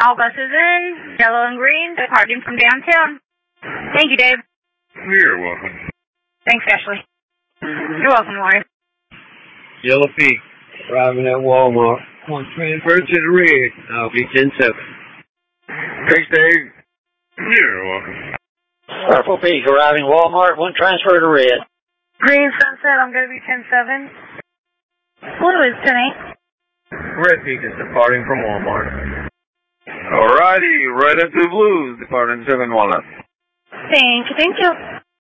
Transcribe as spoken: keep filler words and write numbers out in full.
All buses in, yellow and green, departing from downtown. Thank you, Dave. You're welcome. Thanks, Ashley. You're welcome, Lori. Yellow Peak, arriving at Walmart. One transfer to the red. I'll be ten seven. Thanks, Dave. You're welcome. Purple Peak, arriving Walmart. One transfer to red. Green Sunset, I'm going to be ten seven. Blue is ten eight. Red Peak is departing from Walmart. Alrighty, red and two blues, departing seven one. Thank you, thank you.